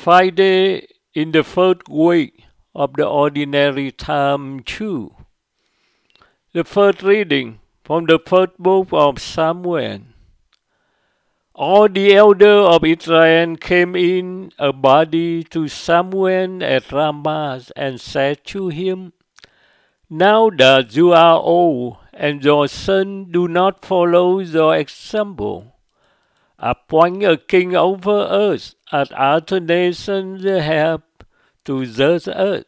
Friday in the first week of the ordinary time too. The first reading from the first book of Samuel. All the elders of Israel came in a body to Samuel at Ramah and said to him, Now that you are old, and your sons do not follow your example, appoint a king over us, as other nations have to judge us.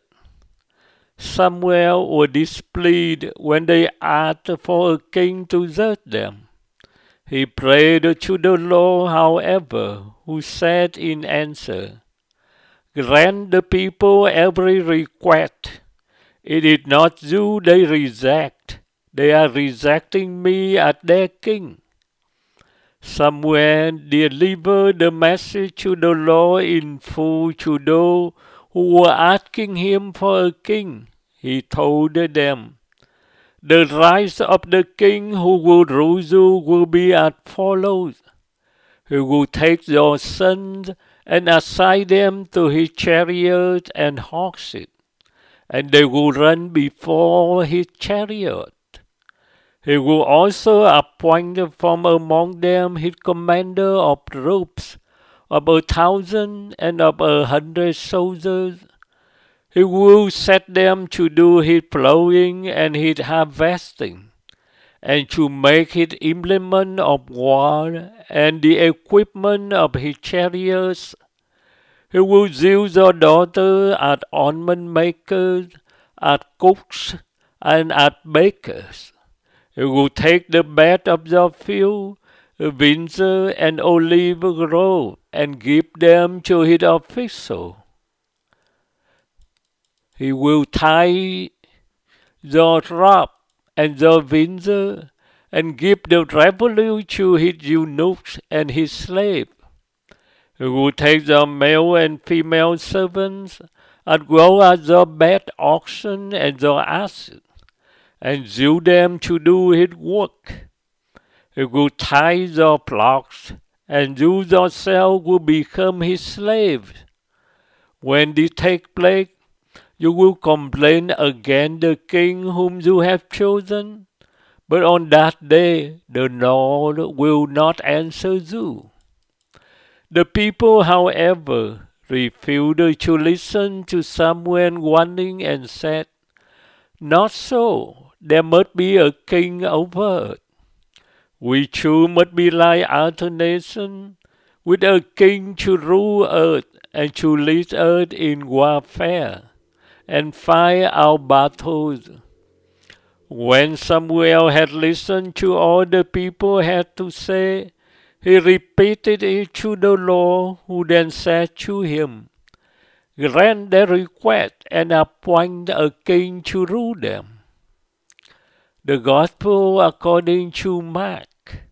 Samuel was displeased when they asked for a king to judge them. He prayed to the Lord, however, who said in answer, Grant the people every request. It is not you they reject. They are rejecting me as their king. Samuel delivered the message to the Lord in full to those who were asking him for a king. He told them, The rights of the king who will rule you will be as follows. He will take your sons and assign them to his chariots and horses, and they will run before his chariot. He will also appoint from among them his commander of troops, of 1,000 and of 100 soldiers. He will set them to do his plowing and his harvesting, and to make his implement of war and the equipment of his chariots. He will use your daughters as ornament makers, as cooks, and as bakers. He will take the best of your field, vineyard, and olive grove, and give them to his officials. He will tie your crop and your vineyard, and give the revenue to his eunuchs and his slaves. He will take your male and female servants, as well as your best oxen and your asses, and use them to do his work. He will tie your flocks, and you yourself will become his slaves. When this takes place, you will complain against the king whom you have chosen, but on that day the Lord will not answer you. The people, however, refused to listen to Samuel's warning and said, Not so, there must be a king over us. We too must be like other nations, with a king to rule us and to lead us in warfare, and fight our battles. When Samuel had listened to all the people had to say, he repeated it to the Lord, who then said to him, Grant their request and appoint a king to rule them. The Gospel according to Mark.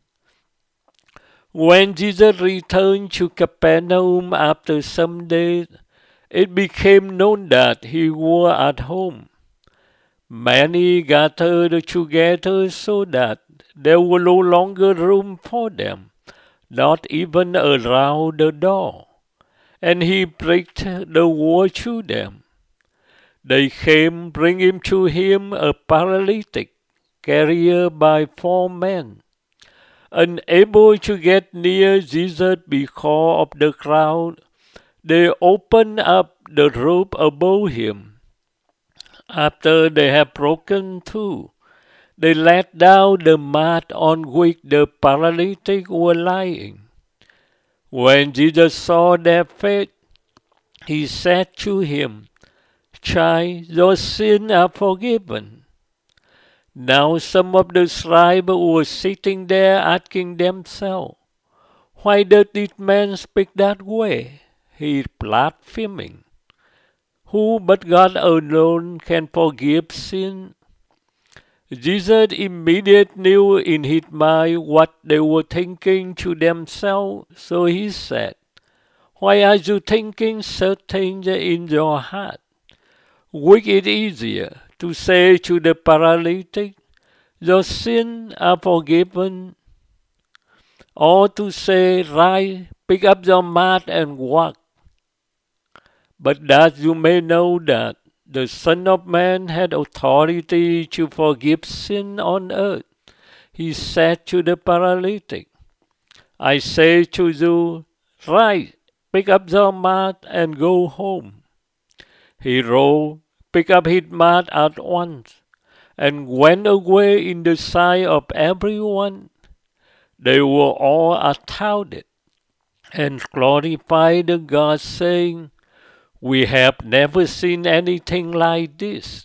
When Jesus returned to Capernaum after some days, it became known that he was at home. Many gathered together so that there was no longer room for them, not even around the door. And he preached the word to them. They came, bringing to him a paralytic, carried by 4 men. Unable to get near Jesus because of the crowd, they opened up the roof above him. After they had broken through, they let down the mat on which the paralytic was lying. When Jesus saw their faith, he said to him, Child, your sins are forgiven. Now some of the scribes were sitting there asking themselves, Why does this man speak that way? He is blaspheming. Who but God alone can forgive sin? Jesus immediately knew in his mind what they were thinking to themselves, so he said, Why are you thinking such things in your heart? Which is easier, to say to the paralytic, Your sins are forgiven, or to say, Rise, pick up your mat and walk? But that you may know that the Son of Man had authority to forgive sin on earth, he said to the paralytic, I say to you, rise, pick up your mat and go home. He rose, picked up his mat at once, and went away in the sight of everyone. They were all astounded and glorified God, saying, we have never seen anything like this.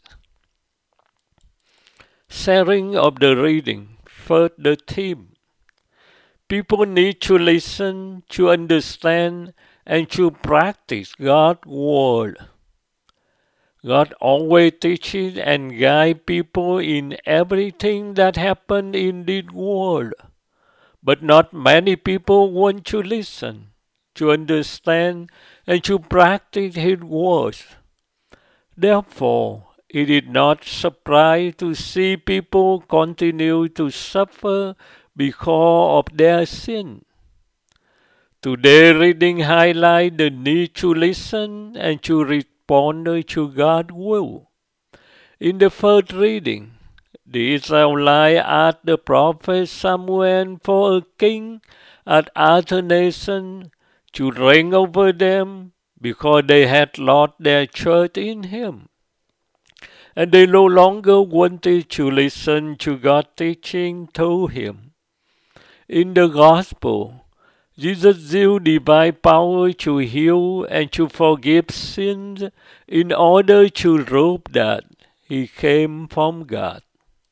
Sharing of the reading. First, the theme. People need to listen, to understand, and to practice God's word. God always teaches and guides people in everything that happens in this world. But not many people want to listen, to understand, and to practice His words. Therefore, it is not surprising to see people continue to suffer because of their sin. Today's reading highlights the need to listen and to respond to God's will. In the first reading, the Israelites asked the prophet Samuel for a king at other nations to reign over them because they had lost their trust in him. And they no longer wanted to listen to God's teaching to him. In the Gospel, Jesus used divine power to heal and to forgive sins in order to prove that he came from God.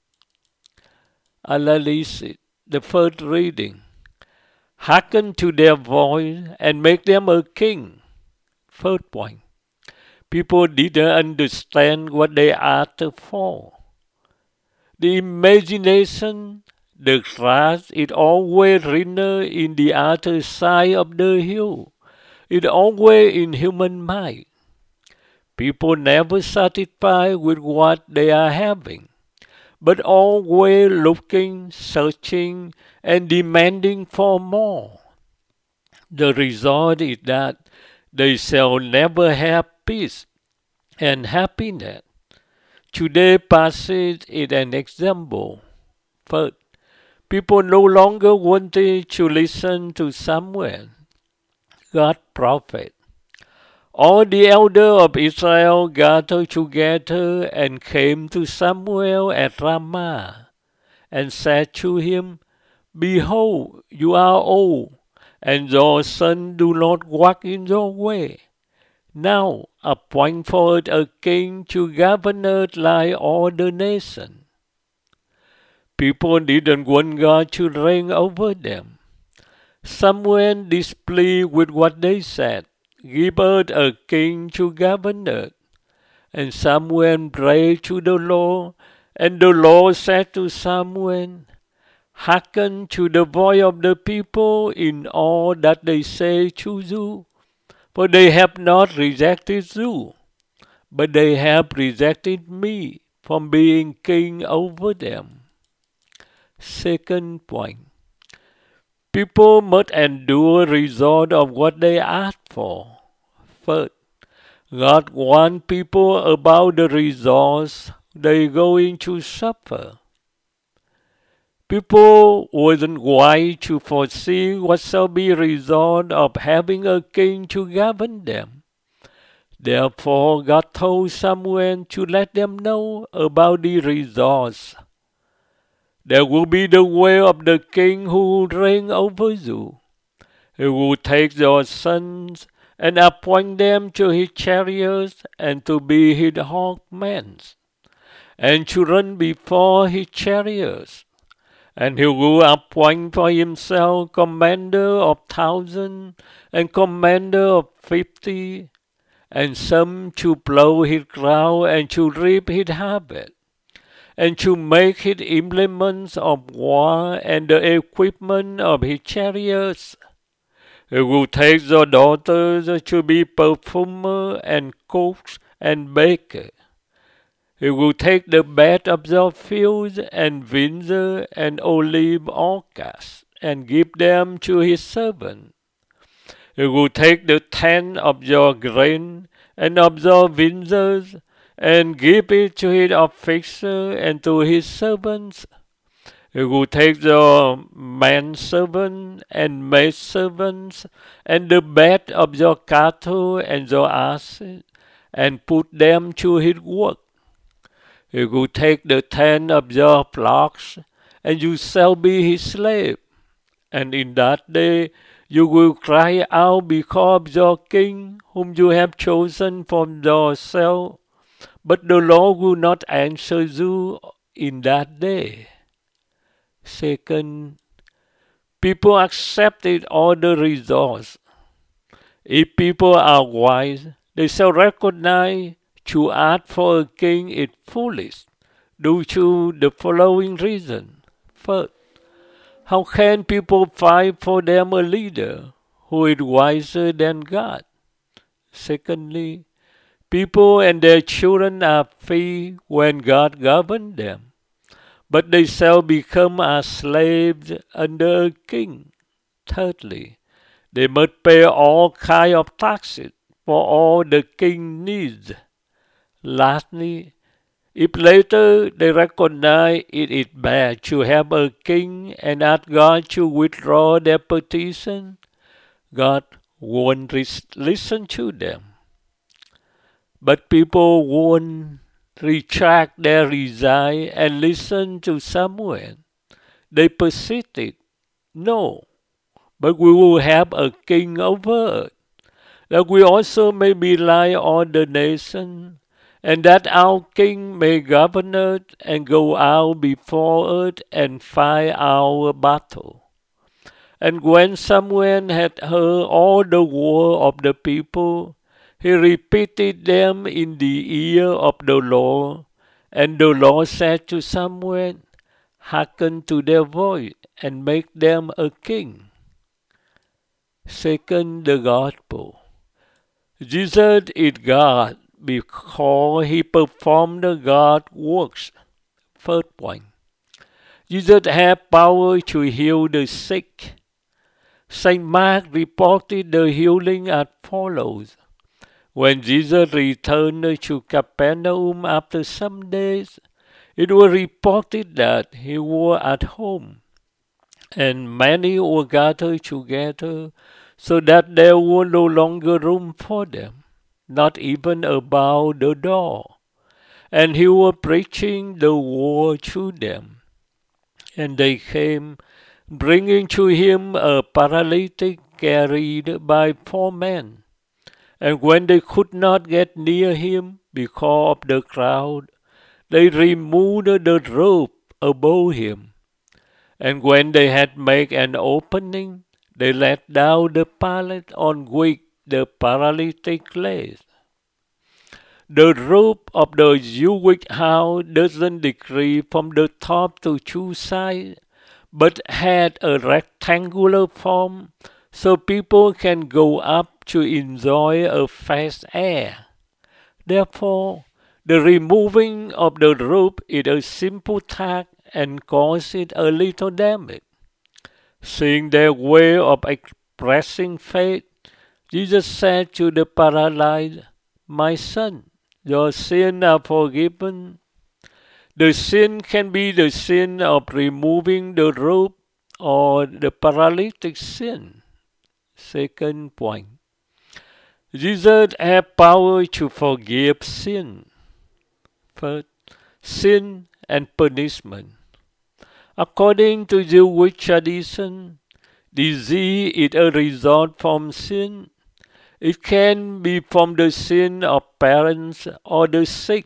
Analysis. The first reading. Hearken to their voice and make them a king. First point. People didn't understand what they asked for. The imagination, the grass is always greener in the other side of the hill. It's always in human mind. People never satisfied with what they are having, but always looking, searching, and demanding for more. The result is that they shall never have peace and happiness. Today's passage is an example. First, people no longer wanted to listen to Samuel, God's prophet. All the elders of Israel gathered together and came to Samuel at Ramah and said to him, Behold, you are old, and your sons do not walk in your way. Now appoint for us a king to govern us like all the nations. People didn't want God to reign over them. Samuel displeased with what they said. Give us a king to govern us. And Samuel prayed to the Lord, and the Lord said to Samuel, Hearken to the voice of the people in all that they say to you, for they have not rejected you, but they have rejected me from being king over them. Second point. People must endure the result of what they ask for. First, God warns people about the results they're going to suffer. People wasn't wise to foresee what shall be the result of having a king to govern them. Therefore, God told Samuel to let them know about the results. There will be the way of the king who will reign over you. He will take your sons and appoint them to his chariots and to be his horsemen, and to run before his chariots. And he will appoint for himself commander of 1,000 and commander of 50, and some to plow his ground and to reap his harvest, and to make his implements of war and the equipment of his chariots. He will take your daughters to be perfumers and cooks and bakers. He will take the best of your fields and vineyards and olive orchards and give them to his servants. He will take the tenth of your grain and observe windows, and give it to his officer and to his servants. He will take the manservant and maidservants and the bed of your cattle and your asses, and put them to his work. He will take the 10 of your flocks, and you shall be his slave. And in that day you will cry out because of your king, whom you have chosen from yourself. But the Lord will not answer you in that day. Second, people accepted all the results. If people are wise, they shall recognize to ask for a king is foolish due to the following reason. First, how can people fight for them a leader who is wiser than God? Secondly, people and their children are free when God governs them, but they shall become as slaves under a king. Thirdly, they must pay all kinds of taxes for all the king needs. Lastly, if later they recognize it is bad to have a king and ask God to withdraw their petition, God won't listen to them. But people won't retract their resign and listen to Samuel. They persisted, no, but we will have a king over us, that we also may be like all the nations, and that our king may govern us and go out before us and fight our battle. And when Samuel had heard all the words of the people, he repeated them in the ear of the Lord. And the Lord said to Samuel, hearken to their voice and make them a king. Second, the gospel. Jesus is God because he performed the God works. First point. Jesus had power to heal the sick. St. Mark reported the healing as follows. When Jesus returned to Capernaum after some days, it was reported that he was at home, and many were gathered together so that there was no longer room for them, not even about the door. And he was preaching the word to them. And they came, bringing to him a paralytic carried by 4 men. And when they could not get near him because of the crowd, they removed the robe above him. And when they had made an opening, they let down the pallet on which the paralytic lay. The roof of the Jewish house doesn't decrease from the top to 2 sides, but had a rectangular form, so people can go up to enjoy a fresh air. Therefore, the removing of the roof is a simple task and causes a little damage. Seeing their way of expressing faith, Jesus said to the paralyzed, "My son, your sins are forgiven." The sin can be the sin of removing the robe or the paralytic sin. Second point. Jesus had power to forgive sin. First, sin and punishment. According to Jewish tradition, disease is a result from sin. It can be from the sin of parents or the sick.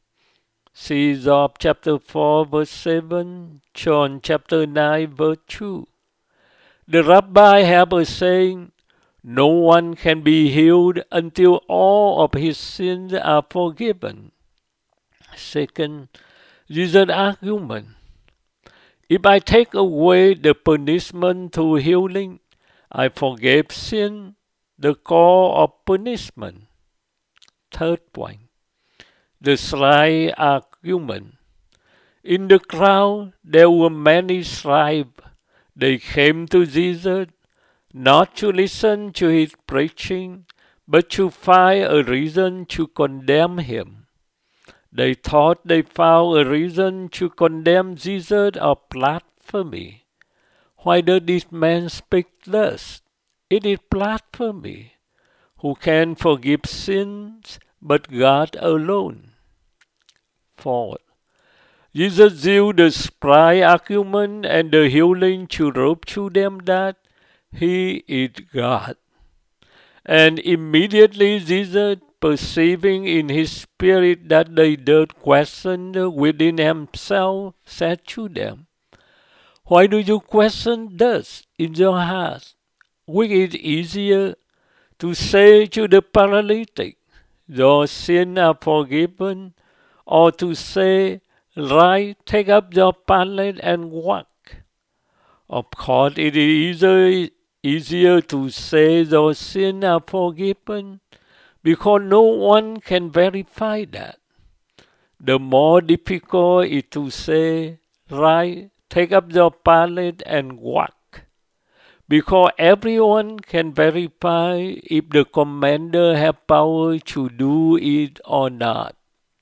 See Job chapter 4 verse 7, John chapter 9 verse 2. The rabbi have a saying, no one can be healed until all of his sins are forgiven. Second, Jesus' argument. If I take away the punishment through healing, I forgive sin, the cause of punishment. Third point. The sly argument. In the crowd, there were many scribes. They came to Jesus not to listen to his preaching, but to find a reason to condemn him. They thought they found a reason to condemn Jesus of blasphemy. Why does this man speak thus? It is blasphemy. Who can forgive sins but God alone? 4. Jesus used the spry argument and the healing to prove to them that He is God. And immediately Jesus, perceiving in his spirit that they did question within himself, said to them, Why do you question thus in your hearts? Which is easier, to say to the paralytic, Your sins are forgiven, or to say, Rise, take up your pallet and walk? Of course, it is easier to say your sins are forgiven, because no one can verify that. The more difficult is to say, Rise, take up your pallet and walk, because everyone can verify if the commander has power to do it or not.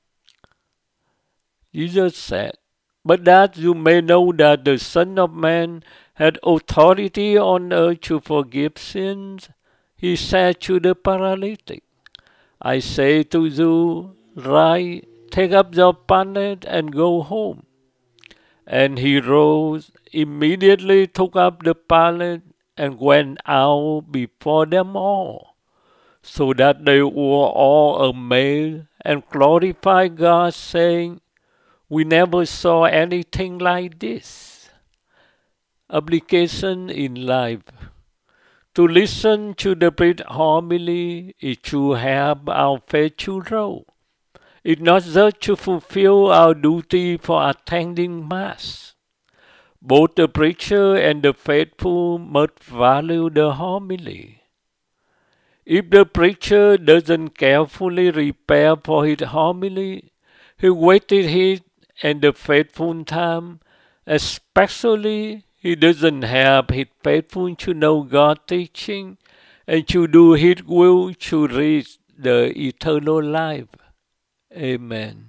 Jesus said, But that you may know that the Son of Man had authority on earth to forgive sins, he said to the paralytic, I say to you, Rise, take up your pallet and go home. And he rose, immediately took up the pallet, and went out before them all, so that they were all amazed and glorified God, saying, We never saw anything like this. Application in life. To listen to the preached homily is to have our faith to grow. It's not just to fulfill our duty for attending Mass. Both the preacher and the faithful must value the homily. If the preacher doesn't carefully prepare for his homily, he wasted his and the faithful time, especially he doesn't have his faithful to know God's teaching and to do His will to reach the eternal life. Amen.